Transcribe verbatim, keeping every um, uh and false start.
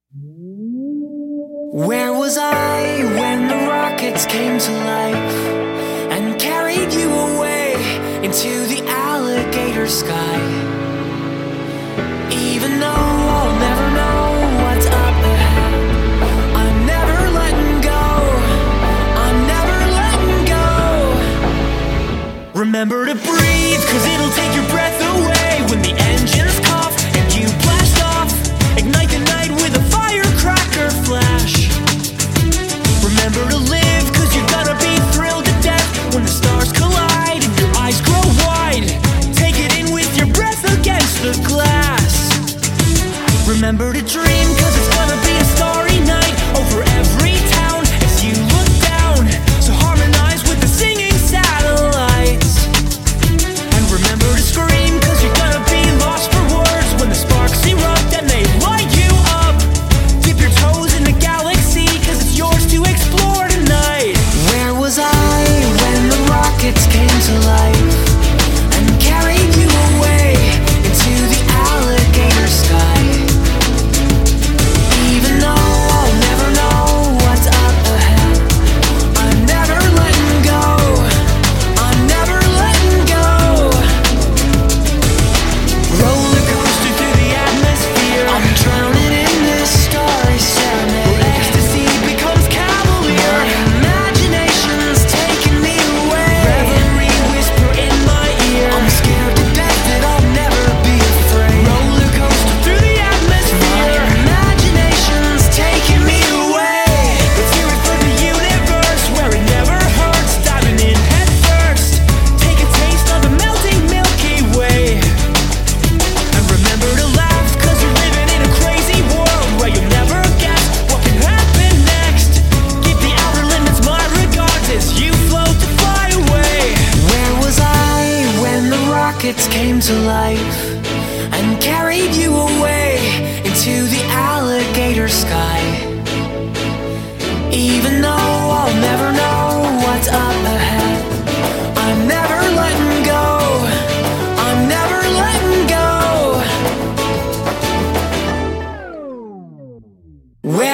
Where was I when the rockets came to life and carried you away into the alligator sky? Even though I'll never know what's up ahead, I'm never letting go, I'm never letting go. Remember to breathe, cause it'll take your breath away when the engines cough and you blast off. Ignite the night with a firecracker flash. Remember to live, cause you're gonna be thrilled to death when the stars collide and your eyes grow wide. Take it in with your breath against the glass. Remember to dream, cause it's gonna be a starry night over every town as you look down. So harmonize with the singing satellites. And remember to scream, cause you're gonna be lost for words when the sparks erupt and they light you up. Dip your toes in the galaxy, cause it's yours to explore tonight. Where was I when the rockets came to life and carried you away into the alligator sky? Even though I'll never know what's up ahead, I'm never letting go, I'm never letting go. Roller coaster through the atmosphere, I'm drowning in this starry serenade. Where ecstasy becomes cavalier, my imagination's taking me away. Reverie whisper in my ear, I'm scared to death that I'll never be afraid. Roller coaster through the atmosphere, my imagination's taking me away. Let's hear it for the universe, where it never hurts. Diving in head first, take a taste of the melting Milky Way. And remember to laugh, cause you're living in a crazy world where you'll never guess what can happen next. Give the outer limits my regards as you float to fly away. Where was I when the rockets came to life and carried you away into the alligator sky? Even though I'll never know what's up ahead, I'm never letting go, I'm never letting go. Where